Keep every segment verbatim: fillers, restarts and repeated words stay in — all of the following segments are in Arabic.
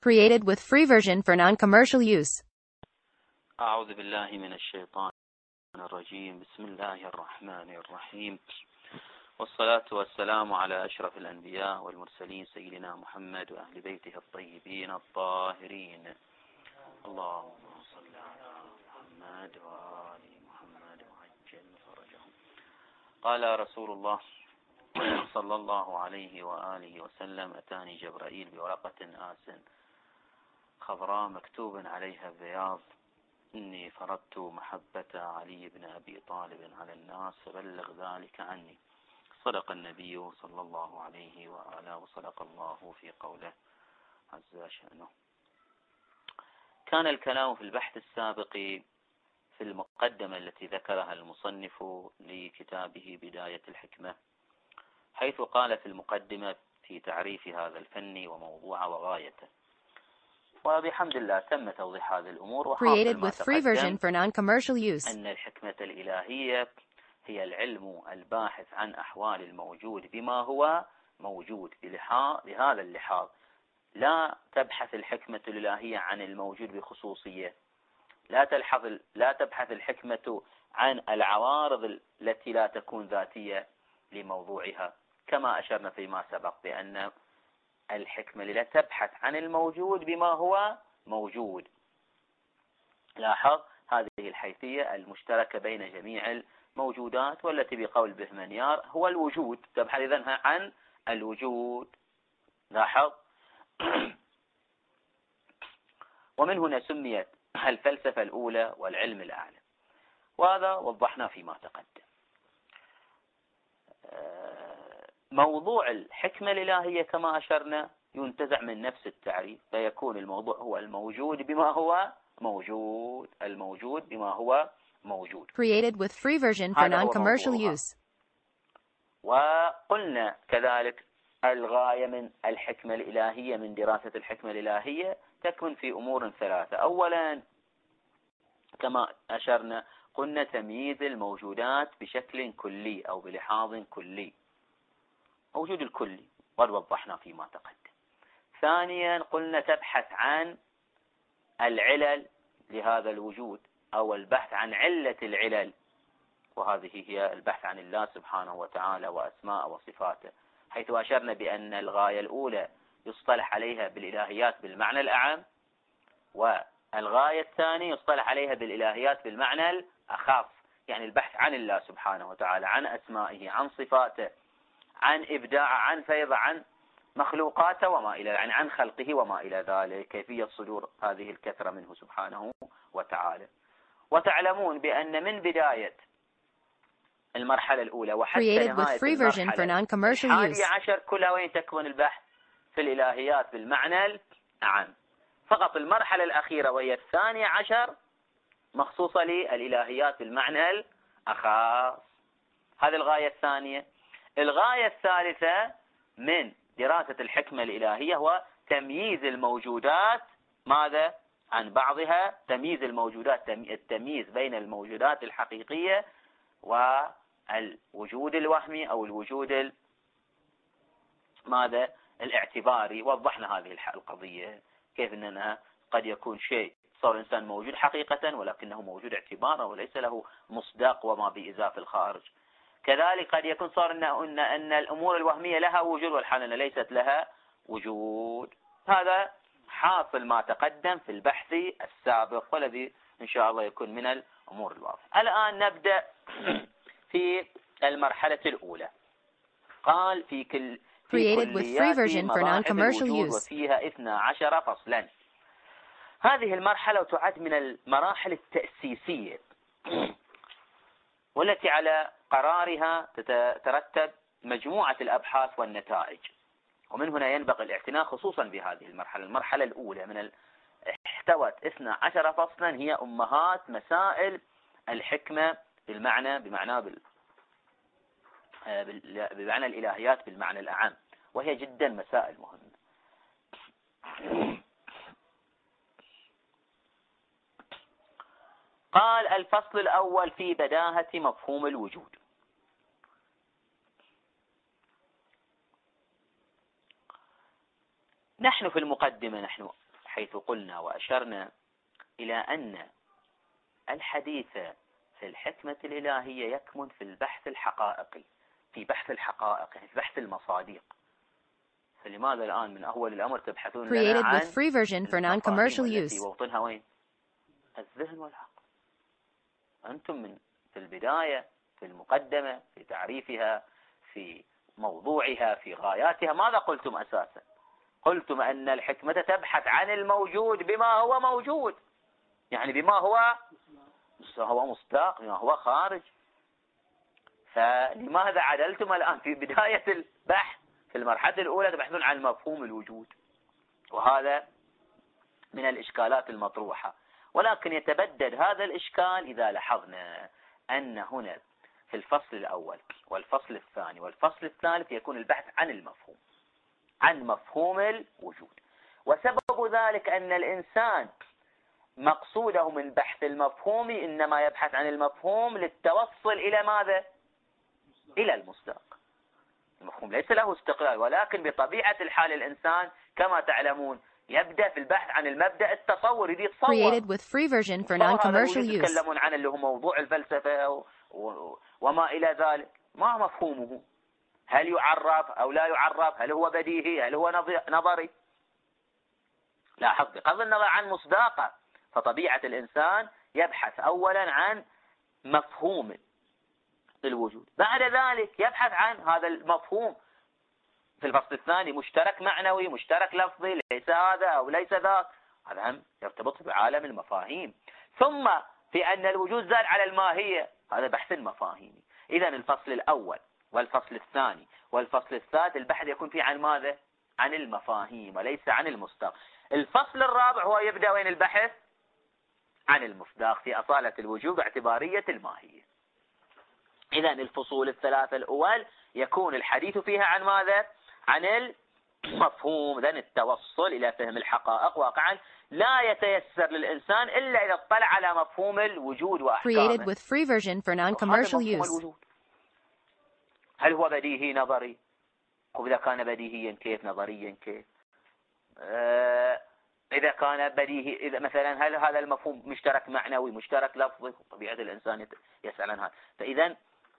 Created with free version for non-commercial use. أعوذ بالله من الشيطان الرجيم. بسم الله الرحمن الرحيم، والصلاة والسلام على أشرف الأنبياء والمرسلين سيدنا محمد وأهل بيته الطيبين الطاهرين. اللهم صل على محمد وآل محمد وعجل فرجهم. قال رسول الله صلى الله عليه وآله وسلم: أتاني جبرائيل بورقة آس خضراء مكتوب عليها بياض: إني فرضت محبة علي بن أبي طالب على الناس فبلغ ذلك عني. صدق النبي صلى الله عليه وآله وصدق الله في قوله عز شأنه. كان الكلام في البحث السابق في المقدمة التي ذكرها المصنف لكتابه بداية الحكمة، حيث قال في المقدمة في تعريف هذا الفن وموضوع وغايته. وبحمد الله تم توضيح هذه الأمور. وحاصل ما تقدم أن الحكمة الإلهية هي العلم الباحث عن أحوال الموجود بما هو موجود. بهذا اللحاظ لا تبحث الحكمة الإلهية عن الموجود بخصوصية، لا تلحظ لا تبحث الحكمة عن العوارض التي لا تكون ذاتية لموضوعها، كما أشرنا فيما سبق بأن الحكمة لا تبحث عن الموجود بما هو موجود. لاحظ هذه الحيثية المشتركة بين جميع الموجودات، والتي بقول بهمنيار هو الوجود. تبحث إذن عن الوجود. لاحظ ومن هنا سميت الفلسفة الأولى والعلم الأعلى، وهذا وضحنا فيما تقدم. موضوع الحكمة الإلهية كما أشرنا ينتزع من نفس التعريف، فيكون الموضوع هو الموجود بما هو موجود. الموجود بما هو موجود. Created with free version for non-commercial use. وقلنا كذلك الغاية من الحكمة الإلهية، من دراسة الحكمة الإلهية، تكمن في أمور ثلاثة. أولا كما أشرنا قلنا تمييز الموجودات بشكل كلي أو بلحاظ كلي، موجود الكلي، قد وضحنا فيما تقدم. ثانيا قلنا تبحث عن العلل لهذا الوجود، أو البحث عن علة العلل، وهذه هي البحث عن الله سبحانه وتعالى وأسماء وصفاته، حيث أشرنا بأن الغاية الأولى يصطلح عليها بالإلهيات بالمعنى الأعم، والغاية الثانية يصطلح عليها بالإلهيات بالمعنى الأخص، يعني البحث عن الله سبحانه وتعالى، عن أسمائه، عن صفاته، عن إبداع، عن فيض، عن مخلوقاته وما إلى يعني عن خلقه وما إلى ذلك، كيفية صدور هذه الكثرة منه سبحانه وتعالى. وتعلمون بأن من بداية المرحلة الأولى وحتى نهاية المرحلة الحادية عشر كلها وين تكون البحث في الإلهيات بالمعنى العام. فقط المرحلة الأخيرة وهي الثانية عشر مخصوصة للإلهيات بالمعنى الأخص. هذه الغاية الثانية. الغاية الثالثة من دراسة الحكمة الإلهية هو تمييز الموجودات ماذا عن بعضها، تمييز الموجودات، التمييز بين الموجودات الحقيقية والوجود الوهمي أو الوجود ماذا الاعتباري. وضحنا هذه القضية، كيف أننا قد يكون شيء صار إنسان موجود حقيقة ولكنه موجود اعتبارا وليس له مصداق وما بإزاف الخارج. كذلك قد يكون صار أن, أن, أن الأمور الوهمية لها وجود والحالة ليست لها وجود. هذا حاصل ما تقدم في البحث السابق، والذي إن شاء الله يكون من الأمور الواضحة. الآن نبدأ في المرحلة الأولى. قال في كل في كليات مباحث الوجود وفيها اثنا عشر فصلا. هذه المرحلة تعد من المراحل التأسيسية والتي على قرارها تترتب مجموعة الأبحاث والنتائج، ومن هنا ينبغي الاعتناء خصوصا بهذه المرحلة. المرحلة الأولى من ال... احتوت اثنا عشر فصلا، هي أمهات مسائل الحكمة بالمعنى بمعنى بال... بمعنى الإلهيات بالمعنى الأعم، وهي جدا مسائل مهمة. قال الفصل الأول في بداهة مفهوم الوجود. نحن في المقدمة نحن حيث قلنا وأشرنا إلى أن الحديث في الحكمة الإلهية يكمن في البحث الحقائقي، في بحث الحقائق، يعني في بحث المصادق. فلماذا الآن من أول الأمر تبحثون لنا عن Created with free version for non-commercial التي use. موطنها وين؟ الذهن والعقل. أنتم من في البداية، في المقدمة، في تعريفها، في موضوعها، في غاياتها، ماذا قلتم أساسا؟ قلتم أن الحكمة تبحث عن الموجود بما هو موجود، يعني بما هو هو مصداق، بما هو خارج. فلماذا عدلتم الآن في بداية البحث في المرحلة الأولى تبحثون عن مفهوم الوجود؟ وهذا من الإشكالات المطروحة. ولكن يتبدد هذا الإشكال إذا لاحظنا أن هنا في الفصل الأول والفصل الثاني والفصل الثالث يكون البحث عن المفهوم، عن مفهوم الوجود. وسبب ذلك أن الإنسان مقصوده من بحث المفهوم إنما يبحث عن المفهوم للتوصل إلى ماذا؟ إلى المصداق. المفهوم ليس له استقلال، ولكن بطبيعة الحال الإنسان كما تعلمون يبدأ في البحث عن المبدأ التصور، يريد يتصور. Created with free version for non-commercial use. يتكلمون عنه اللي هو موضوع الفلسفة و... و... وما إلى ذلك. ما مفهومه؟ هل يعرف أو لا يعرف؟ هل هو بديهي؟ هل هو نظري؟ لاحظ بغض النظر عن مصداقه، فطبيعة الإنسان يبحث أولا عن مفهوم الوجود، بعد ذلك يبحث عن هذا المفهوم في الفصل الثاني مشترك معنوي، مشترك لفظي، ليس هذا أو ليس ذاك. هذا هم يرتبط بعالم المفاهيم. ثم في أن الوجود زاد على الماهية، هذا بحث المفاهيم. إذا الفصل الأول والفصل الثاني والفصل الثالث البحث يكون فيه عن ماذا؟ عن المفاهيم وليس عن المصداق. الفصل الرابع هو يبدأ وين البحث؟ عن المصداق في أصالة الوجود واعتبارية الماهية. إذا الفصول الثلاثة الأول يكون الحديث فيها عن ماذا؟ عن المفهوم. إذن التوصل إلى فهم الحقائق واقعا لا يتيسر للإنسان إلا إذا اطلع على مفهوم الوجود وأحكامه. Created with free version for non-commercial use. هل هو بديهي نظري؟ وإذا كان بديهيا كيف؟ نظريا كيف؟ آه إذا كان بديهي، إذا مثلا هل هذا المفهوم مشترك معنوي، مشترك لفظي؟ طبيعة الإنسان يسأل عن هذا. فإذا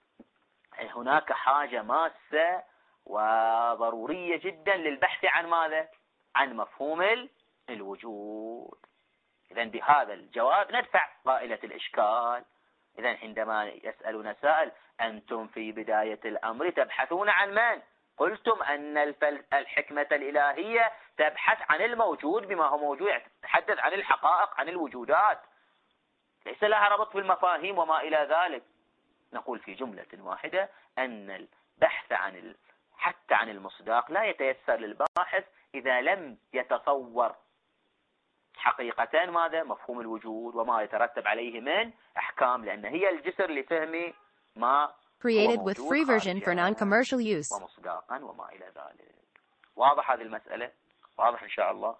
هناك حاجة ماسة وضرورية جدا للبحث عن ماذا؟ عن مفهوم الوجود. إذا بهذا الجواب ندفع قائلة الإشكال. إذا عندما يسألون سائل أنتم في بداية الأمر تبحثون عن من؟ قلتم أن الحكمة الإلهية تبحث عن الموجود بما هو موجود، تتحدث عن الحقائق، عن الوجودات، ليس لها ربط بالمفاهيم وما إلى ذلك. نقول في جملة واحدة أن البحث عن ال... حتى عن المصداق لا يتيسر للباحث إذا لم يتصور حقيقة ماذا؟ مفهوم الوجود وما يترتب عليه من أحكام، لأن هي الجسر لفهم ما Created with free version for non-commercial use. ومصداقا وما إلى ذلك. واضح هذه المسألة؟ واضح إن شاء الله.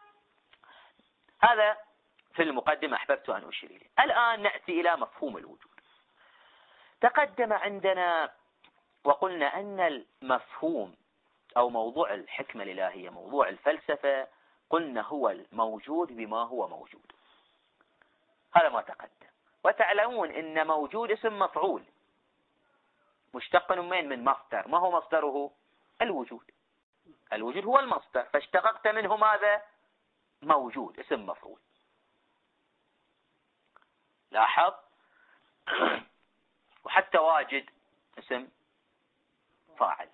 هذا في المقدمة أحببت أن أشير إليه. الآن نأتي إلى مفهوم الوجود. تقدم عندنا وقلنا أن المفهوم أو موضوع الحكمة الإلهية، موضوع الفلسفة، قلنا هو الموجود بما هو موجود. هذا ما تقدم. وتعلمون أن موجود اسم مفعول مشتق من من مصدر. ما هو مصدره؟ الوجود. الوجود هو المصدر، فاشتققت منه ماذا؟ موجود اسم مفعول. لاحظ. وحتى واجد اسم فاعل،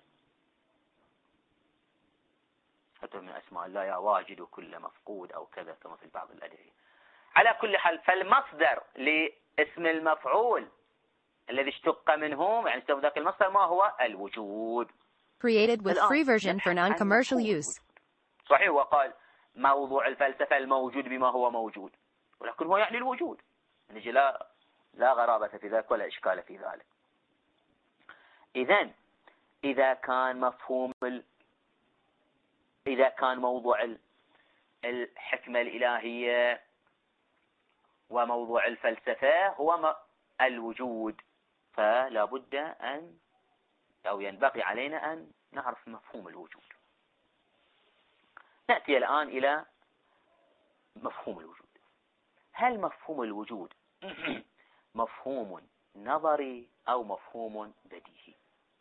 حتى من أسماء الله يا واجد كل مفقود أو كذا كما في بعض الأدعية. على كل حال فالمصدر لاسم المفعول الذي اشتق منه يعني استخدم ذاك المصدر ما هو؟ الوجود. Created with free version for non-commercial use. صحيح وقال موضوع الفلسفة الموجود بما هو موجود، ولكن هو يعني الوجود. نجي لا لا غرابة في ذلك ولا إشكال في ذلك. إذن إذا كان مفهوم ال... إذا كان موضوع الحكمة الإلهية وموضوع الفلسفة هو م... الوجود، فلا بد أن أو ينبغي علينا أن نعرف مفهوم الوجود. نأتي الآن إلى مفهوم الوجود. هل مفهوم الوجود مفهوم نظري أو مفهوم بديهي؟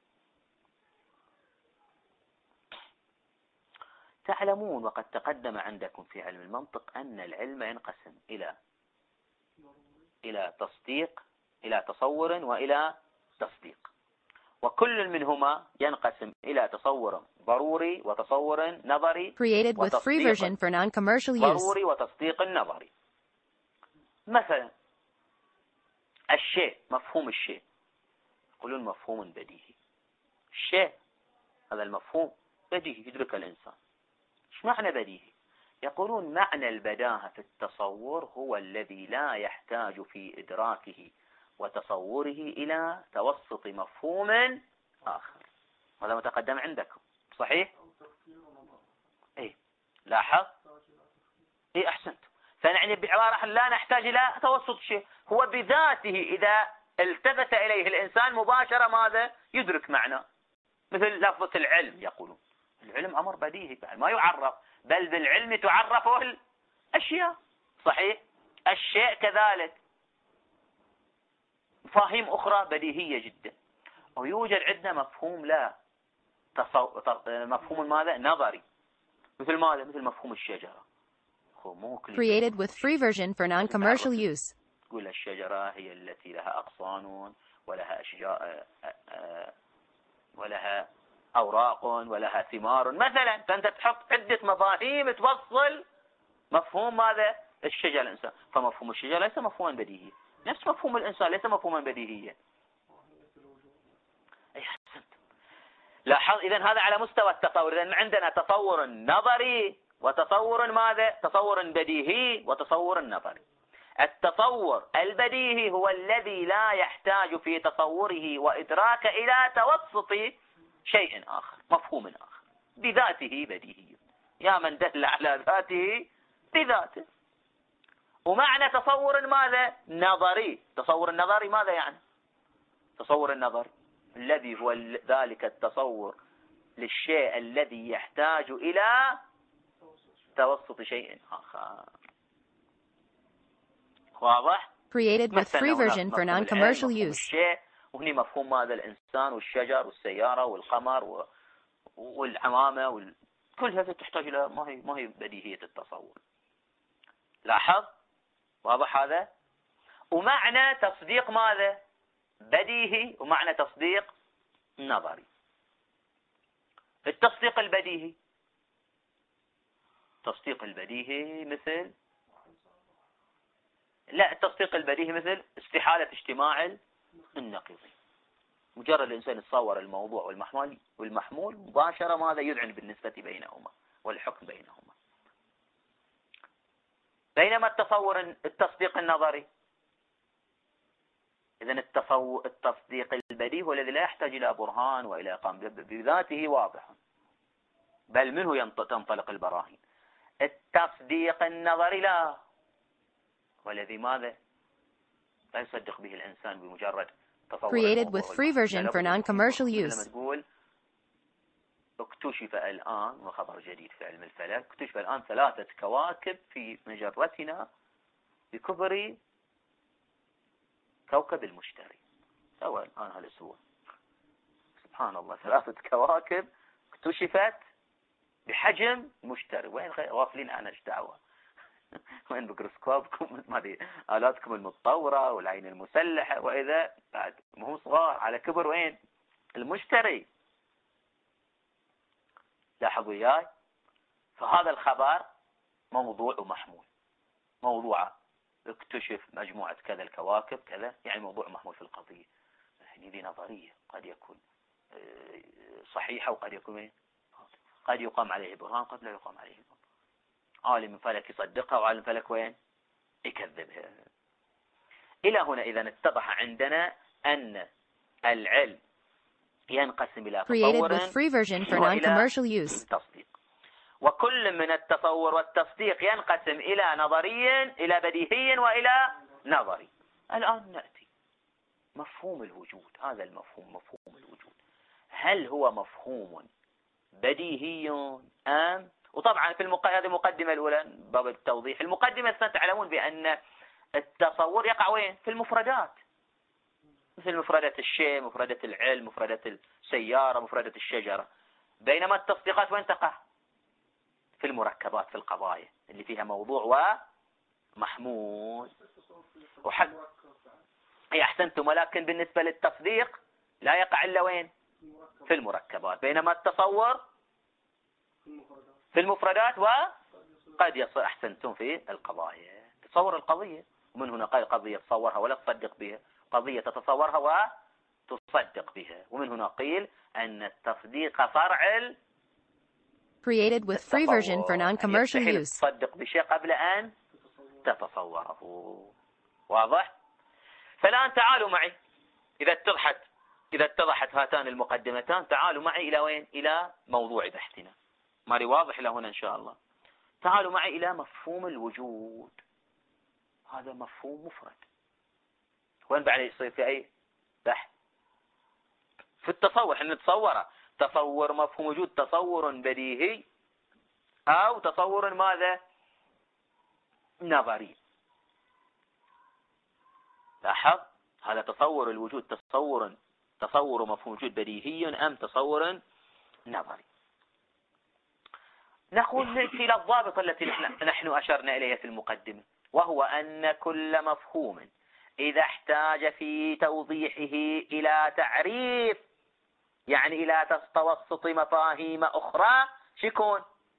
تعلمون وقد تقدم عندكم في علم المنطق أن العلم ينقسم إلى إلى تصديق، إلى تصور، وإلى تصديق، وكل منهما ينقسم إلى تصور ضروري وتصور نظري Created with free version for non-commercial use. ضروري وتصديق نظري. مثلا الشيء، مفهوم الشيء يقولون مفهوم بديهي. الشيء هذا المفهوم بديهي يدرك الإنسان. ايش معنى بديهي؟ يقولون معنى البداهة في التصور هو الذي لا يحتاج في إدراكه وتصوره إلى توسط مفهوم آخر. هذا متقدم عندكم صحيح؟ ايه لاحظ؟ ايه احسنت. فنعني بعبارة لا نحتاج إلى توسط شيء، هو بذاته إذا التفت إليه الإنسان مباشرة ماذا؟ يدرك معنى. مثل لفظة العلم، يقولون العلم أمر بديهي ما يعرف، بل بالعلم تعرف الأشياء. صحيح؟ الشيء كذلك مفاهيم أخرى بديهية جدا. ويوجد عندنا مفهوم لا تصو... مفهوم ماذا؟ نظري. مثل ماذا؟ مثل مفهوم الشجرة. Created with free version for non-commercial use. تقول الشجرة هي التي لها أغصان ولها أشجار ولها أوراق ولها ثمار مثلا. فأنت تحط عدة مفاهيم توصل مفهوم ماذا؟ الشجرة الإنسان. فمفهوم الشجرة ليس مفهوما بديهيا، نفس مفهوم الإنسان ليس مفهوما بديهيا. أي حسنت. لاحظ إذن هذا على مستوى التصور. إذن عندنا تصور نظري وتصور ماذا؟ تصور بديهي وتصور نظري. التصور البديهي هو الذي لا يحتاج في تصوره وإدراكه إلى توسط شيء آخر، مفهوم آخر، بذاته بديهي، يا من دل على ذاته بذاته. ومعنى تصور ماذا؟ نظري. تصور النظري ماذا يعني؟ تصور النظر الذي هو ذلك التصور للشيء الذي يحتاج إلى توسط شيء آخر. واضح؟ Created with free version for non-commercial use. وهني مفهوم ماذا؟ الإنسان والشجر والسيارة والقمر و... والعمامة وال... كل هذا تحتاج إلى ما هي ما هي بديهية التصور. لاحظ؟ واضح هذا؟ ومعنى تصديق ماذا؟ بديهي، ومعنى تصديق نظري. التصديق البديهي، التصديق البديهي مثل لا التصديق البديهي مثل استحالة اجتماع النقيضين. مجرد الإنسان يتصور الموضوع والمحمول والمحمول مباشرة ماذا؟ يذعن بالنسبة بينهما والحكم بينهما. بينما التصور التصديق النظري، إذن التصور التصديق البديهي هو الذي لا يحتاج إلى برهان وإلى إقامة، بذاته واضح، بل منه تنطلق البراهين. التصديق النظري لا، والذي ماذا؟ لا يصدق به الإنسان بمجرد تصور. Created with free version for non-commercial use. لما تقول اكتشف الآن، وخبر جديد في علم الفلك، اكتشف الآن ثلاثة كواكب في مجرتنا بكبر كوكب المشتري. سوى الآن هالأسبوع سبحان الله ثلاثة كواكب اكتشفت بحجم مشتري. وين غافلين عن ايش دعوة؟ وين ميكروسكوبكم؟ ما ادري آلاتكم المتطورة والعين المسلحة، وإذا بعد ما هو صغار على كبر وين؟ المشتري. لاحظوا وياي؟ فهذا الخبر موضوع ومحمول. موضوع اكتشف مجموعة كذا الكواكب كذا، يعني موضوع محمول في القضية. يعني دي نظرية قد يكون صحيحة وقد يكون قد يقام عليه برهان، قد لا يقام عليه برهان. عالم فلك يصدقها وعالم فلك وين؟ يكذبها. إلى هنا إذا اتضح عندنا أن العلم ينقسم إلى تصور وإلى تصديق، وكل من التصور والتصديق ينقسم إلى نظري إلى بديهي وإلى نظري. الآن نأتي مفهوم الوجود. هذا المفهوم مفهوم الوجود هل هو مفهوم بديهي أم وطبعا في المق... هذه المقدمة الأولى باب التوضيح. المقدمة الثانية تعلمون بأن التصور يقع وين؟ في المفردات، مثل مفردات الشيء، مفردات العلم، مفردات السيارة، مفردات الشجرة. بينما التصديقات وين تقع؟ في المركبات، في القضايا اللي فيها موضوع ومحمول وحق. اي احسنتم. ولكن بالنسبة للتصديق لا يقع الا وين؟ في المركبات. بينما التصور في المفردات وقد يصل احسنتم في القضايا. تصور القضية، ومن هنا قال قضية تصورها ولا تصدق بها، قضية تتصورها وتصدق بها. ومن هنا قيل أن التصديق فرع ال Created with free version for non-commercial يعني use. تصدق بشيء قبل أن تتصوره. واضح؟ فالآن تعالوا معي، إذا اتضحت إذا اتضحت هاتان المقدمتان، تعالوا معي إلى وين؟ إلى موضوع بحثنا. مالي واضح إلى هنا إن شاء الله. تعالوا معي إلى مفهوم الوجود. هذا مفهوم مفرد. وين بعد يصير في أي بحث؟ في التصور. احنا نتصوره تصور مفهوم وجود تصور بديهي أو تصور ماذا؟ نظري. لاحظ، هذا تصور الوجود تصور تصور مفهوم وجود بديهي أم تصور نظري؟ نقول نأتي إلى الضابط التي نحن أشرنا إليها في المقدمة، وهو أن كل مفهوم إذا احتاج في توضيحه إلى تعريف، يعني إلى توسط مفاهيم أخرى، شيكون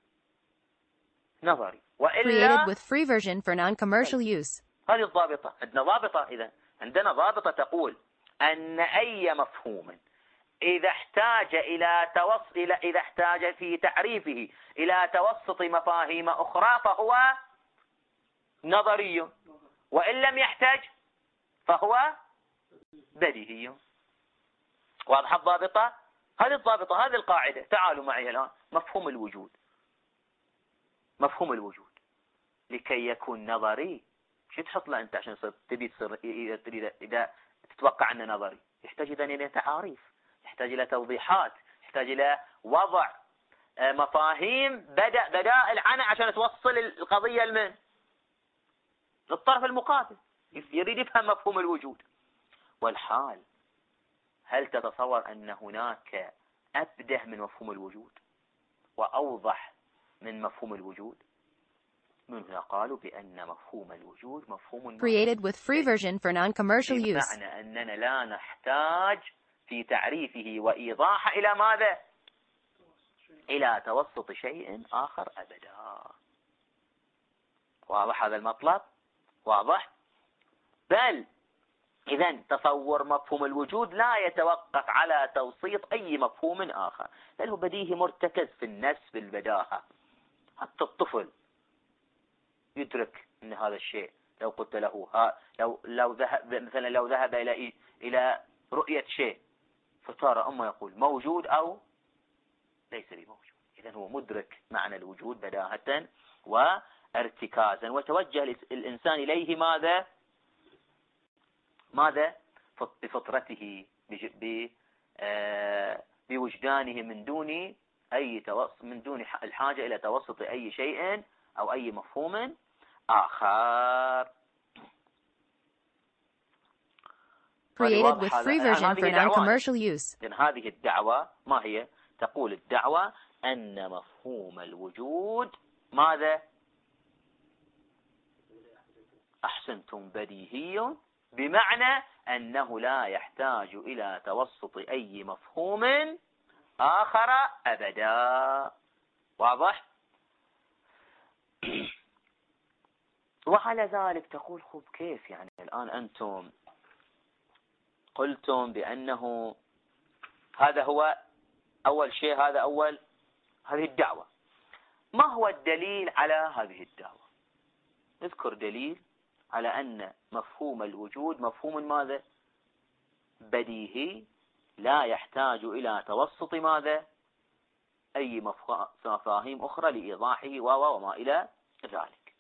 نظري. وإلا Created with free version for non-commercial use. هذه الضابطة. عندنا ضابطة. إذا عندنا ضابطة تقول أن أي مفهوم إذا احتاج إلى توسط إلى إذا احتاج في تعريفه إلى توسط مفاهيم أخرى فهو نظري، وإن لم يحتاج فهو بديهي. واضح الضابطة؟ هذه الضابطة، هذه القاعدة. تعالوا معي الآن مفهوم الوجود. مفهوم الوجود لكي يكون نظري، شو تحط له أنت عشان تبي تصير إذا إذا تتوقع أنه نظري؟ يحتاج إذا إلى تعاريف، يحتاج إلى توضيحات، يحتاج إلى وضع مفاهيم بدأ بدائل عنها عشان توصل القضية لمن؟ للطرف المقابل، يريد يفهم مفهوم الوجود. والحال هل تتصور أن هناك أبده من مفهوم الوجود وأوضح من مفهوم الوجود؟ من هنا قالوا بأن مفهوم الوجود مفهوم Created with free version for non-commercial use. بمعنى أننا لا نحتاج في تعريفه وإيضاحه إلى ماذا؟ إلى توسط شيء آخر أبدا. واضح هذا المطلب؟ واضح؟ بل إذن تصور مفهوم الوجود لا يتوقف على توسيط أي مفهوم آخر، بل هو بديهي مرتكز في النفس بالبداهة. حتى الطفل يدرك أن هذا الشيء لو قلت له ها لو لو ذهب مثلا لو ذهب إلى إلى رؤية شيء فترى أما يقول موجود أو ليس بموجود. إذن هو مدرك معنى الوجود بداهة وارتكازا، وتوجه الإنسان إليه ماذا؟ ماذا؟ بفطرته بوجدانه من دون أي توسط، من دون الحاجة إلى توسط أي شيء أو أي مفهوم آخر. Created with free version for non-commercial use. إذن هذه الدعوة ما هي؟ تقول الدعوة أن مفهوم الوجود ماذا؟ أحسنتم، بديهي، بمعنى أنه لا يحتاج إلى توسط أي مفهوم آخر أبدا. واضح؟ وعلى ذلك تقول خب كيف يعني الآن أنتم قلتم بأنه هذا هو أول شيء، هذا أول هذه الدعوة. ما هو الدليل على هذه الدعوة؟ اذكر دليل على أن مفهوم الوجود مفهوم ماذا؟ بديهي، لا يحتاج إلى توسط ماذا؟ أي مفاهيم أخرى لإيضاحه وما إلى ذلك.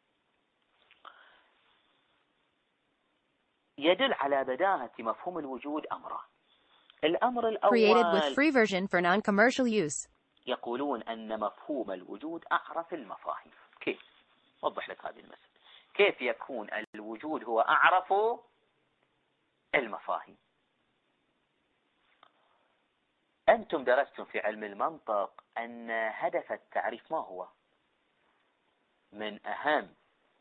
يدل على بداهة مفهوم الوجود أمران. الأمر الأول Created with free version for non-commercial use. يقولون أن مفهوم الوجود أعرف المفاهيم. كيف؟ وضح لك هذه المسألة. كيف يكون الوجود هو أعرف المفاهيم؟ أنتم درستم في علم المنطق أن هدف التعريف ما هو؟ من أهم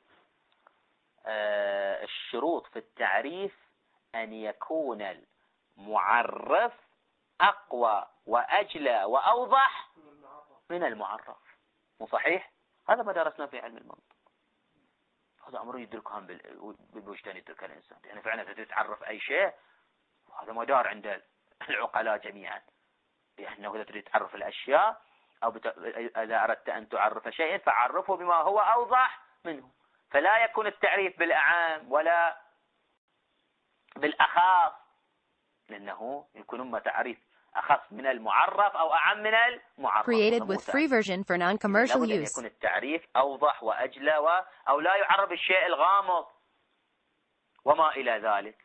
الشروط في التعريف أن يكون المعرف أقوى وأجلى وأوضح من المعرف. مو صحيح؟ هذا ما درسنا في علم المنطق. هذا أمر يدركهم بالوجدان، يدرك الإنسان. يعني فعلا تتعرف أي شيء، وهذا مدار عند العقلاء جميعا، لأنه إذا تريد تعرف الأشياء أو بت... إذا أردت أن تعرف شيئا فعرفه بما هو أوضح منه. فلا يكون التعريف بالأعام ولا بالأخص، لأنه يكون إما تعريف أخص من المعرف أو أعم من المعرف. Created with free version for non-commercial use. يكون التعريف أوضح وأجلى و... أو لا يعرف الشيء الغامض وما إلى ذلك.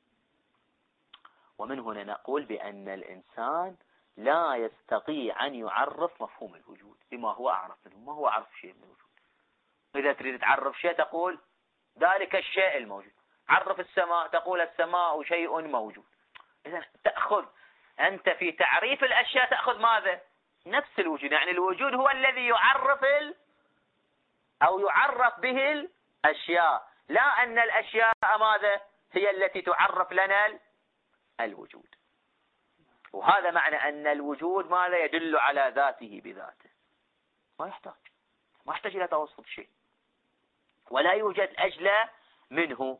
ومن هنا نقول بأن الإنسان لا يستطيع أن يعرف مفهوم الوجود بما هو أعرف منه. ما هو أعرف شيء من الوجود؟ إذا تريد تعرف شيء تقول ذلك الشيء الموجود. عرف السماء تقول السماء شيء موجود. إذا تأخذ أنت في تعريف الأشياء تأخذ ماذا؟ نفس الوجود. يعني الوجود هو الذي يعرف ال... أو يعرف به الأشياء، لا أن الأشياء ماذا هي التي تعرف لنا الوجود. وهذا معنى أن الوجود ماذا يدل على ذاته بذاته، ما يحتاج ما يحتاج إلى توسط شيء، ولا يوجد أجلى منه.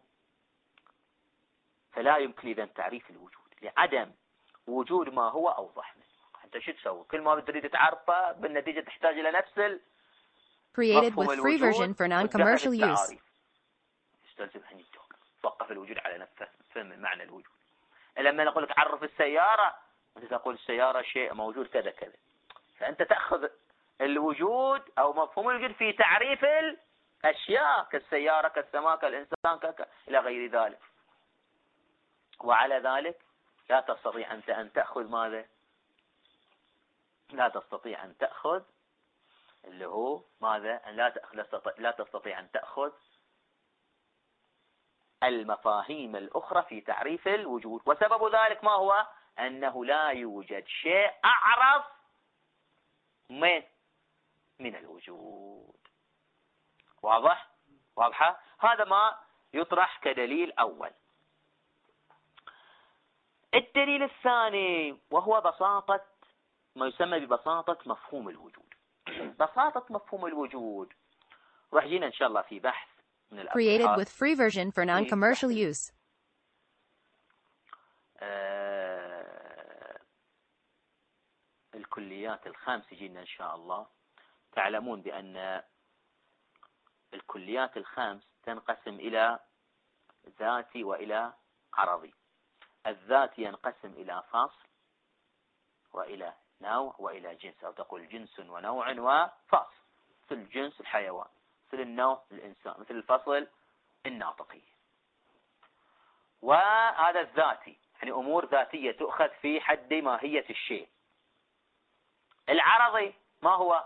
فلا يمكن إذن تعريف الوجود لعدم وجود ما هو أوضح منه. أنت شو تسوي؟ كل ما بتريد تعرفه بالنتيجة تحتاج إلى نفس ال Created with free version for non-commercial use. يستلزم أن توقف الوجود على نفسه، فهم معنى الوجود. لما نقول لك عرف السيارة، أنت تقول السيارة شيء موجود كذا كذا، فأنت تأخذ الوجود أو مفهوم الوجود في تعريف الأشياء كالسيارة كالسماء كالإنسان كك إلى غير ذلك. وعلى ذلك لا تستطيع أنت أن تأخذ ماذا؟ لا تستطيع أن تأخذ اللي هو ماذا؟ أن لا تأخذ لا تستطيع أن تأخذ المفاهيم الأخرى في تعريف الوجود. وسبب ذلك ما هو؟ أنه لا يوجد شيء أعرف من من الوجود. واضح؟ واضحة؟ هذا ما يطرح كدليل أول. الدليل الثاني وهو بساطة ما يسمى ببساطة مفهوم الوجود. بساطة مفهوم الوجود راح يجينا إن شاء الله في بحث من الأبحاث. Created with free version for non-commercial use. آه الكليات الخامس يجينا إن شاء الله. تعلمون بأن الكليات الخامس تنقسم إلى ذاتي وإلى عرضي. الذاتي ينقسم إلى فصل وإلى نوع وإلى جنس، أو تقول جنس ونوع وفصل. مثل الجنس الحيوان، مثل النوع الإنسان، مثل الفصل الناطقية. وهذا الذاتي يعني أمور ذاتية تؤخذ في حد ماهية الشيء. العرضي ما هو؟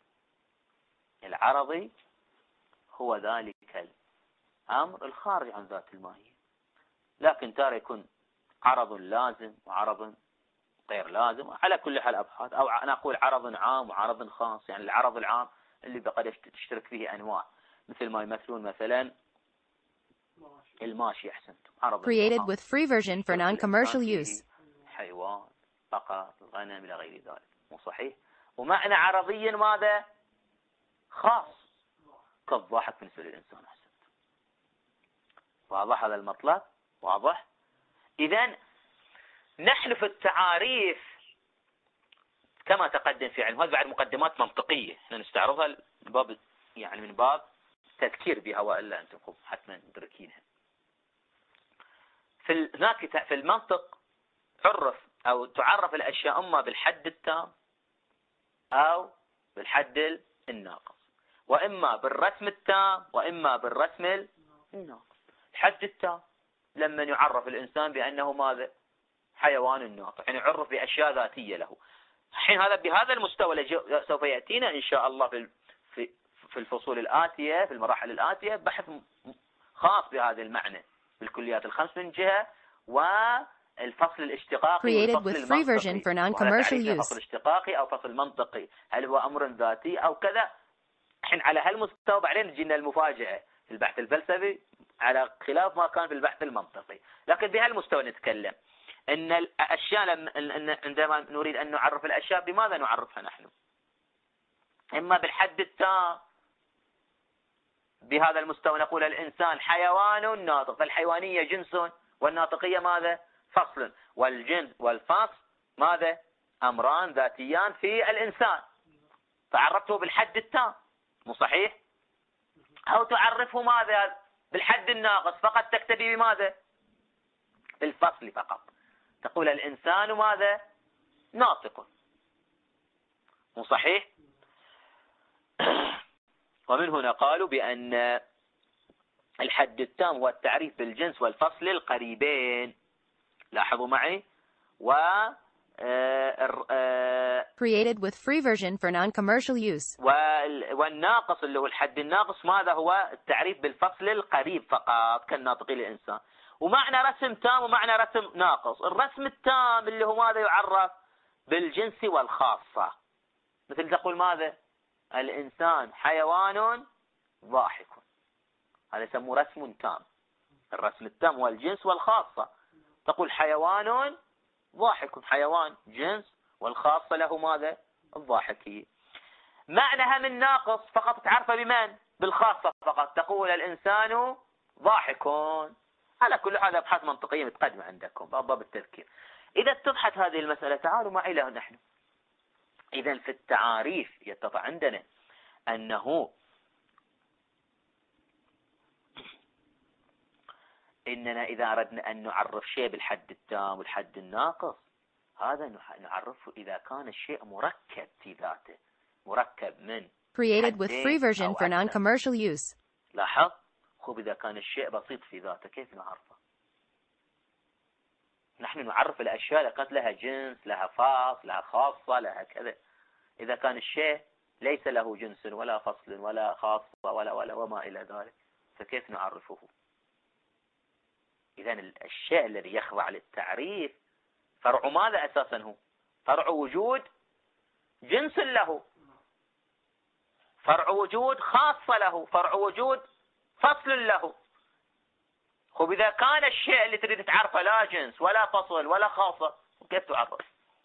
العرضي هو ذلك الأمر الخارج عن ذات الماهية، لكن ترى يكون عرض لازم وعرض غير لازم على كل حال أبحاث. أو أنا أقول عرض عام وعرض خاص. يعني العرض العام اللي بقد تشترك فيه أنواع، مثل ما يمثلون مثلا الماشي. أحسنتم. عرض Created with free version for non-commercial use. حيوان، بقر، غنم إلى غير ذلك. مو صحيح؟ ومعنى عرضيا ماذا؟ خاص، كالضحك بالنسبة للإنسان. أحسنتم. واضح هذا المطلب؟ واضح؟ إذن نحن في التعاريف كما تقدم في علم، هذا بعد مقدمات منطقية احنا نستعرضها باب يعني من باب تذكير بها، وإلا أنتم حتما مدركينها. في هناك في المنطق عرف أو تعرف الأشياء إما بالحد التام أو بالحد الناقص، وإما بالرسم التام وإما بالرسم الناقص. الحد التام لما يعرف الإنسان بأنه ماذا؟ حيوان ناطق، يعني يعرف بأشياء ذاتية له. الحين هذا بهذا المستوى اللي سوف يأتينا إن شاء الله في في في الفصول الآتية، في المراحل الآتية، بحث خاص بهذا المعنى بالكليات الخمس من جهة، والفصل الاشتقاقي والفصل المنطقي. فصل اشتقاقي أو فصل منطقي، هل هو أمر ذاتي أو كذا. الحين على هالمستوى بعدين تجينا المفاجأة في البحث الفلسفي على خلاف ما كان في البحث المنطقي. لكن بهالمستوى نتكلم أن الأشياء عندما نريد أن نعرف الأشياء بماذا نعرفها نحن؟ إما بالحد التام، بهذا المستوى نقول الإنسان حيوان ناطق، فالحيوانية جنس والناطقية ماذا؟ فصل، والجنس والفصل ماذا؟ أمران ذاتيان في الإنسان، فعرفته بالحد التام، مو صحيح؟ أو تعرفه ماذا؟ بالحد الناقص، فقط تكتفي بماذا؟ بالفصل فقط، تقول الإنسان ماذا؟ ناطق، مو صحيح؟ ومن هنا قالوا بأن الحد التام هو التعريف بالجنس والفصل القريبين. لاحظوا معي. و created with free version for non-commercial use. والناقص اللي هو الحد الناقص ماذا هو؟ التعريف بالفصل القريب فقط كالناطقي للإنسان. ومعنى رسم تام ومعنى رسم ناقص. الرسم التام اللي هو ماذا؟ يعرف بالجنس والخاصة، مثل تقول ماذا؟ الإنسان حيوان ضاحك، هذا يسموه رسم تام. الرسم التام هو الجنس والخاصة، تقول حيوان ضاحك، حيوان جنس والخاصة له ماذا؟ الضاحكية. معناها من ناقص فقط تعرفه بمن؟ بالخاصة فقط، تقول الإنسان ضاحك. على كل حال أبحاث منطقية متقدمة عندكم باب التذكير. إذا اتضحت هذه المسألة تعالوا معي له نحن. إذا في التعاريف يتضح عندنا أنه إننا إذا أردنا أن نعرف شيء بالحد التام والحد الناقص، هذا نعرفه إذا كان الشيء مركب في ذاته، مركب من created with free version for non-commercial use. لاحظ. خب إذا كان الشيء بسيط في ذاته كيف نعرفه؟ نحن نعرف الأشياء لقد لها جنس، لها فصل، لها خاصة، لها كذا. إذا كان الشيء ليس له جنس ولا فصل ولا خاصة ولا ولا وما إلى ذلك، فكيف نعرفه؟ إذن الشيء الذي يخضع للتعريف فرع ماذا أساسا هو؟ فرع وجود جنس له، فرع وجود خاصة له، فرع وجود فصل له. خب إذا كان الشيء اللي تريد تعرفه لا جنس ولا فصل ولا خاصة، كيف تعرف؟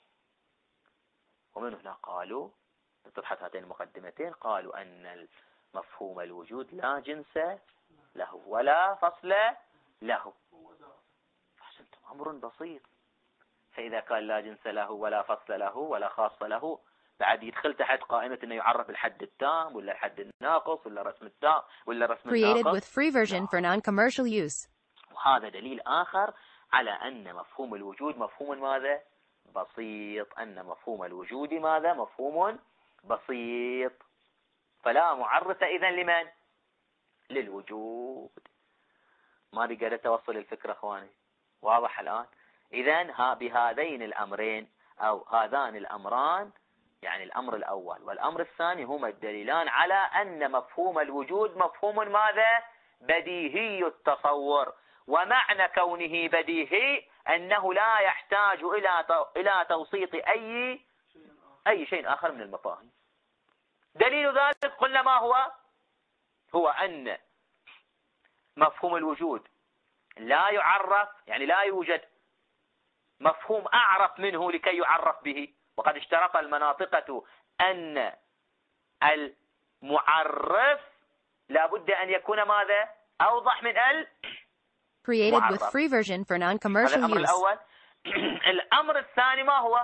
ومن هنا قالوا تبحث هاتين المقدمتين، قالوا أن مفهوم الوجود لا جنس له ولا فصل له. أحسنتم، أمر بسيط. فإذا كان لا جنس له ولا فصل له ولا خاص له، بعد يدخل تحت قائمة أنه يعرف الحد التام ولا الحد الناقص ولا رسم التام ولا رسم الناقص. created with free version for non-commercial use. وهذا دليل آخر على أن مفهوم الوجود مفهوم ماذا؟ بسيط. أن مفهوم الوجود ماذا؟ مفهوم بسيط. فلا معرف إذن لمن؟ للوجود. ما بقدر توصل الفكرة أخواني، واضح الآن؟ إذن ها بهذين الأمرين أو هذان الأمران، يعني الأمر الأول والأمر الثاني، هما الدليلان على أن مفهوم الوجود مفهوم ماذا؟ بديهي التصور. ومعنى كونه بديهي أنه لا يحتاج إلى إلى توسيط أي أي شيء آخر من المفاهيم. دليل ذلك قلنا ما هو؟ هو أن مفهوم الوجود لا يعرف، يعني لا يوجد مفهوم أعرف منه لكي يعرف به. وقد اشترط المناطقة أن المعرف لابد أن يكون ماذا؟ أوضح من ال created with free version for non-commercial use. الأمر الأول. الأمر الثاني ما هو؟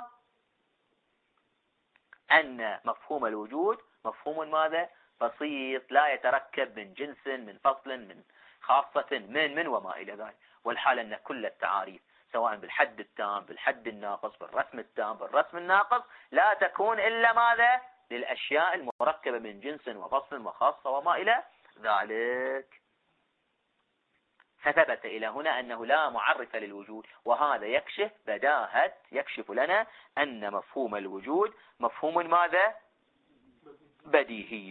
أن مفهوم الوجود مفهوم ماذا؟ بسيط، لا يتركب من جنس، من فصل، من خاصة، من من وما إلى ذلك. والحال أن كل التعاريف سواء بالحد التام بالحد الناقص بالرسم التام بالرسم الناقص لا تكون إلا ماذا؟ للأشياء المركبة من جنس وفصل وخاصة وما إلى ذلك. فثبت إلى هنا أنه لا معرف للوجود، وهذا يكشف بداهة يكشف لنا أن مفهوم الوجود مفهوم ماذا؟ بديهي.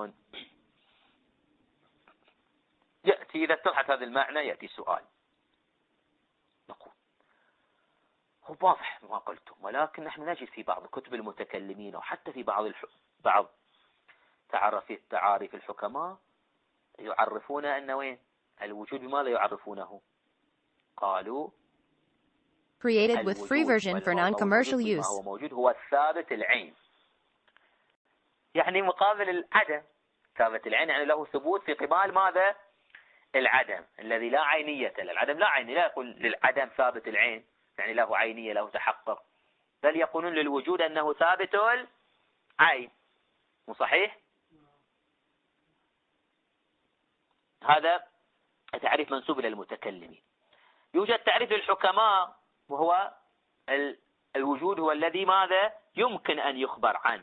يأتي إذا اتضحت هذا المعنى يأتي سؤال، نقول هو واضح ما قلتم، ولكن نحن نجد في بعض كتب المتكلمين وحتى في بعض الح... بعض تعرف تعاريف الحكماء يعرفون أن وين الوجود بماذا يعرفونه؟ قالوا created with free version for non-commercial use. هو موجود هو الثابت العين، يعني مقابل العدم. ثابت العين يعني له ثبوت في قبال ماذا؟ العدم الذي لا عينية له. العدم لا عينية، لا يقول للعدم ثابت العين يعني له عينية له تحقق، بل يقولون للوجود أنه ثابت العين. مو صحيح؟ هذا تعريف منسوب إلى المتكلمين. يوجد تعريف للحكماء وهو الوجود هو الذي ماذا يمكن أن يخبر عنه،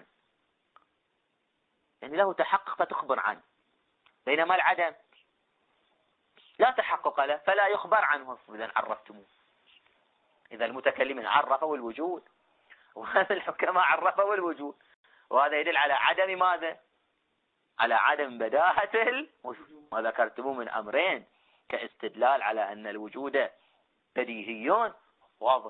يعني له تحقق فتخبر عنه، بينما العدم لا تحقق له فلا يخبر عنه. إذا عرفتموه، إذا المتكلمين عرفوا الوجود وهذا الحكماء عرفوا الوجود، وهذا يدل على عدم ماذا؟ على عدم بداهة الوجود. وذكرتموه من أمرين كاستدلال على أن الوجود بديهيون واضح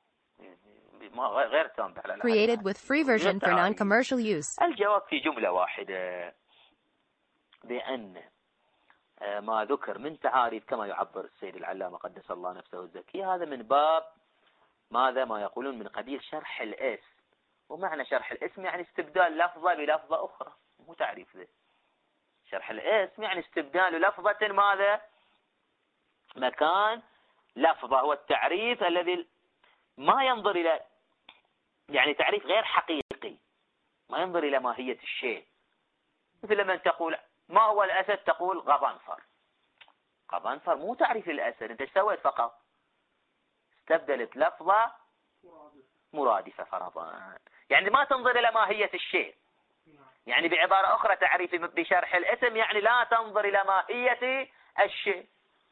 غير تام. created with free version for non-commercial use. الجواب في جملة واحدة بأن ما ذكر من تعاريف كما يعبر السيد العلامة قدس الله نفسه الزكي هذا من باب ماذا ما يقولون من قبيل شرح الاسم. ومعنى شرح الاسم يعني استبدال لفظة بلفظة أخرى، مو تعريف ذا. شرح الاسم يعني استبدال لفظة ماذا مكان لفظة، هو التعريف الذي ما ينظر إلى يعني تعريف غير حقيقي، ما ينظر إلى ماهية الشيء. مثل لما تقول ما هو الأسد تقول غضنفر. غضنفر مو تعريف الأسد، أنت سويت فقط استبدلت لفظة مرادفة فرضا، يعني ما تنظر إلى ماهية الشيء. يعني بعبارة أخرى تعريف بشرح الاسم يعني لا تنظر إلى ماهية الشيء،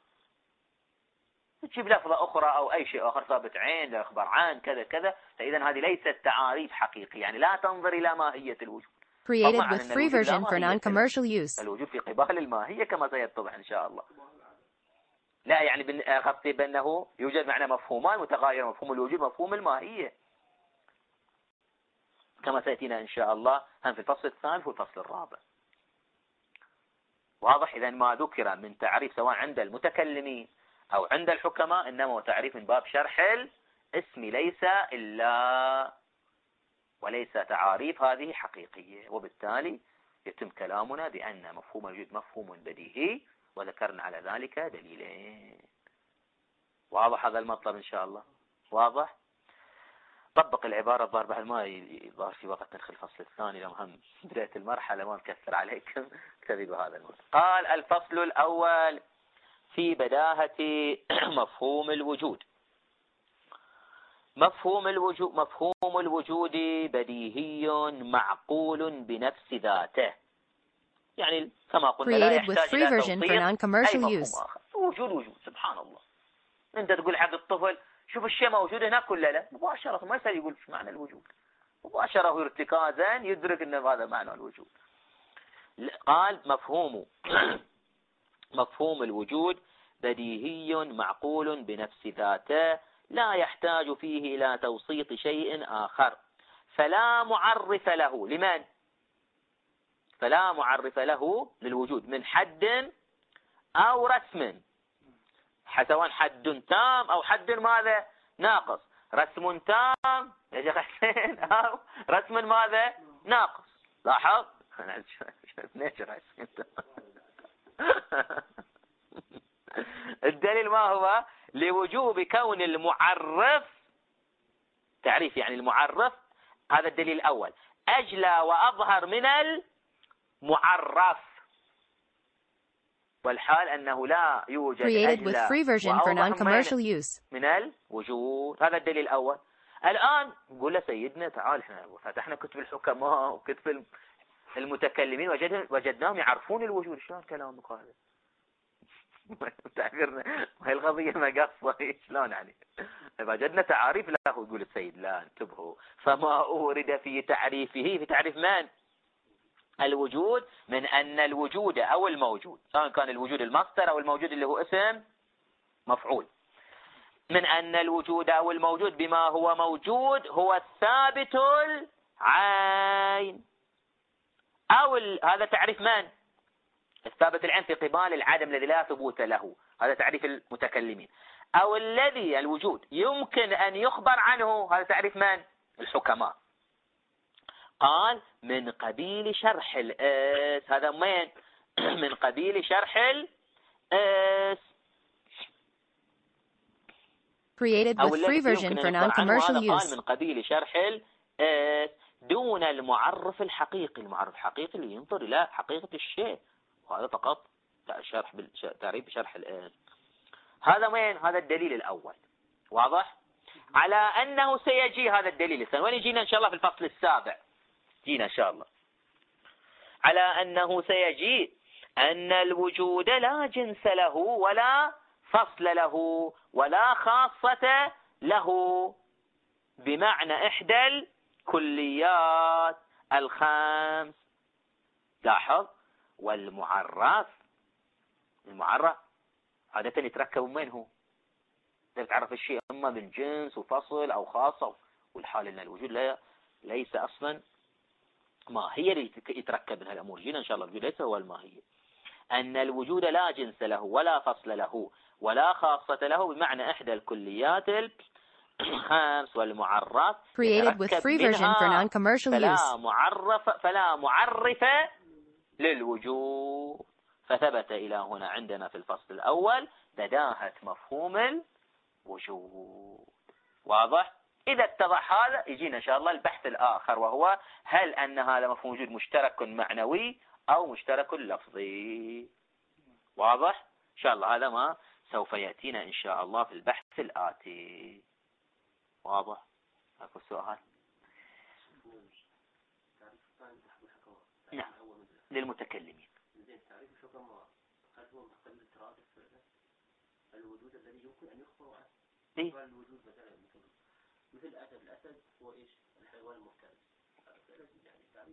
تجيب لفظة أخرى أو أي شيء آخر ثابت عين لا يخبر عن كذا كذا، فإذا هذه ليست تعاريف حقيقية، يعني لا تنظر إلى ماهية الوجود. created with free version for non-commercial use. الوجود في قبال الماهية كما سيتضح إن شاء الله. لا يعني خطي بأنه يوجد معنى مفهومان متغاير، مفهوم الوجود مفهوم الماهية كما سيأتينا إن شاء الله هم في الفصل الثالث والفصل الرابع. واضح؟ إذا ما ذكر من تعريف سواء عند المتكلمين أو عند الحكماء إنما هو تعريف من باب شرح الاسم، ليس إلا وليس تعاريف هذه حقيقية، وبالتالي يتم كلامنا بأن مفهوم الوجود مفهوم بديهي، وذكرنا على ذلك دليلين. واضح هذا المطلب إن شاء الله؟ واضح؟ طبق العبارة الضاربة ما يظهر في وقت ندخل الفصل الثاني، لو هم بداية المرحلة ما نكثر عليكم اكتفي بهذا الموضوع. قال الفصل الأول في بداهة مفهوم الوجود. مفهوم الوجود مفهوم الوجود بديهي معقول بنفس ذاته، يعني كما قلنا لا يحتاج إلى توصيف أي مفهوم آخر. وجود وجود سبحان الله. أنت تقول حق الطفل شوف الشيء موجود هناك ولا لا، مباشرة ما يصير يقول ايش معنى الوجود، مباشرة ارتكازا يدرك أن هذا معنى الوجود. قال مفهوم مفهوم الوجود بديهي معقول بنفس ذاته لا يحتاج فيه إلى توسيط شيء آخر، فلا معرف له لمن؟ فلا معرف له للوجود من حد أو رسم، سواء حد تام أو حد ماذا ناقص. رسم تام يا شيخ حسين أو رسم ماذا ناقص. لاحظ الدليل ما هو؟ لوجوب كون المعرف تعريف يعني المعرف، هذا الدليل الأول أجلى وأظهر من المعرف، والحال أنه لا يوجد أجلى من الوجود. هذا الدليل الأول. الآن نقول له سيدنا تعال احنا فتحنا كتب الحكماء وكتب المتكلمين وجدناهم يعرفون الوجود. شلون كلامك هذا؟ تعبيرنا هاي القضية مقصة شلون يعني؟ وجدنا تعاريف له يقول السيد لا انتبهوا، فما أورد في تعريفه في تعريف من؟ الوجود، من أن الوجود أو الموجود، سواء كان الوجود المصدر أو الموجود اللي هو اسم مفعول، من أن الوجود أو الموجود بما هو موجود هو الثابت العين، أو هذا تعريف من؟ الثابت العين في قبال العدم الذي لا ثبوت له، هذا تعريف المتكلمين. أو الذي الوجود يمكن أن يخبر عنه، هذا تعريف من؟ الحكماء. قال من قبيل شرح الإس، هذا من؟ من قبيل شرح الإس. Created with free version for non-commercial use. قال من قبيل شرح الإس دون المعرف الحقيقي. المعرف الحقيقي اللي ينظر إلى حقيقة الشيء، وهذا فقط شرح تعريف بشرح الآن. هذا وين؟ هذا الدليل الأول. واضح؟ على أنه سيجي هذا الدليل الثاني، وين يجينا إن شاء الله في الفصل السابع، جينا إن شاء الله على أنه سيجي أن الوجود لا جنس له ولا فصل له ولا خاصة له، بمعنى إحدى الكليات الخمس. لاحظ، والمعرف، المعرف عادة يتركب من هو؟ تعرف الشيء اما من جنس وفصل او خاصة، والحال ان الوجود لا ليس اصلا ماهية اللي يتركب من هالامور. جينا ان شاء الله الوجود ليس هو الماهية، ان الوجود لا جنس له ولا فصل له ولا خاصة له، بمعنى احدى الكليات الخمس. والمعرف created with free version for non-commercial فلا use. معرف فلا معرف للوجود. فثبت إلى هنا عندنا في الفصل الأول بداهة مفهوم الوجود. واضح؟ إذا اتضح هذا يجينا إن شاء الله البحث الآخر، وهو هل أن هذا مفهوم وجود مشترك معنوي أو مشترك لفظي. واضح؟ إن شاء الله هذا ما سوف يأتينا إن شاء الله في البحث الآتي. واضح؟ أكو سؤال؟ نعم، للمتكلمين. الوجود الذي يمكن أن يخبر عنه. إيه؟ الوجود مثلا مثل مثل الأسد، الأسد هو إيش؟ الحيوان المفترس. يعني تعريف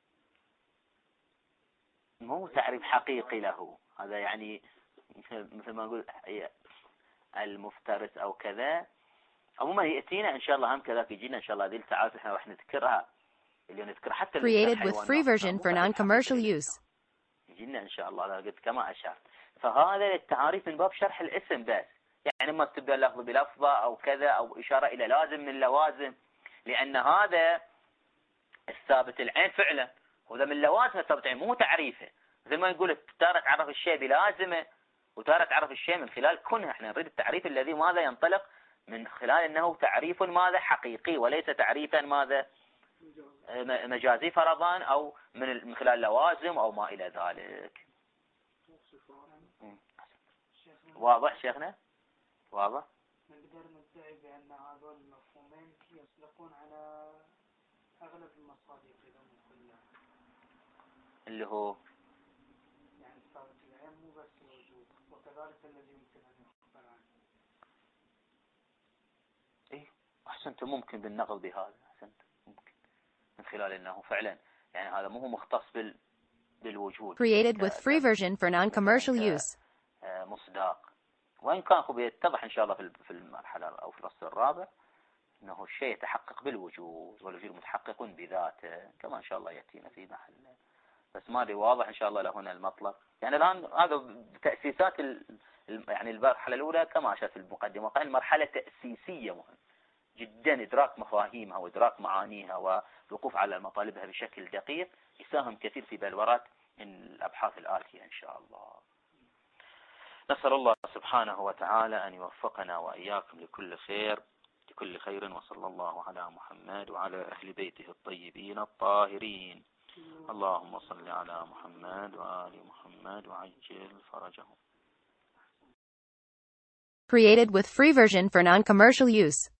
مو تعريف حقيقي له، هذا يعني مثل ما نقول المفترس أو كذا. عموما يأتينا إن شاء الله هم كذا، يجينا إن شاء الله هذه التعاريف احنا راح نذكرها، اللي نذكر حتى created with free version for non-commercial use. يجينا إن شاء الله. هذا قلت كما أشار، فهذا التعاريف من باب شرح الاسم بس، يعني ما تبدأ اللفظ بلفظة أو كذا أو إشارة إلى لازم من لوازم، لأن هذا الثابت العين فعلا وهذا من لوازم الثابت العين، مو تعريفه. زي ما يقول تارة تعرف الشيء بلازمه وتارة تعرف الشيء من خلال كنه. احنا نريد التعريف الذي ماذا ينطلق من خلال أنه تعريف ماذا حقيقي، وليس تعريفا ماذا مجازي فرضان أو من خلال لوازم أو ما إلى ذلك. واضح شيخنا؟ واضح؟ نقدر ندعي بأن هذول المفهومين يصدقون على أغلب المصادق كلها، اللي هو يعني الثابت العين مو بس الوجود، وكذلك الذي يمكن أن يخبر عنه. إيه أحسنت، ممكن بالنقل بهذا، أحسنت ممكن من خلال أنه فعلا يعني هذا مو مختص بال بالوجود. created with free version for non-commercial use. مصداق، وإن كان هو بيتضح إن شاء الله في المرحلة أو في الفصل الرابع أنه الشيء يتحقق بالوجود، والوجود متحقق بذاته كما إن شاء الله يأتينا في محل. بس ما لي واضح إن شاء الله لهنا المطلب. يعني الآن هذا تأسيسات ال... يعني المرحلة الأولى كما أشرت في المقدمة، قال المرحلة تأسيسية مهم جدا، إدراك مفاهيمها وإدراك معانيها والوقوف على مطالبها بشكل دقيق يساهم كثير في بلورات الأبحاث الآتية إن شاء الله. نسأل الله سبحانه وتعالى أن يوفقنا وإياكم لكل خير لكل خير وصلى الله على محمد وعلى أهل بيته الطيبين الطاهرين. اللهم صل على محمد وآل محمد وعجل فرجهم. Created with free version for non-commercial use.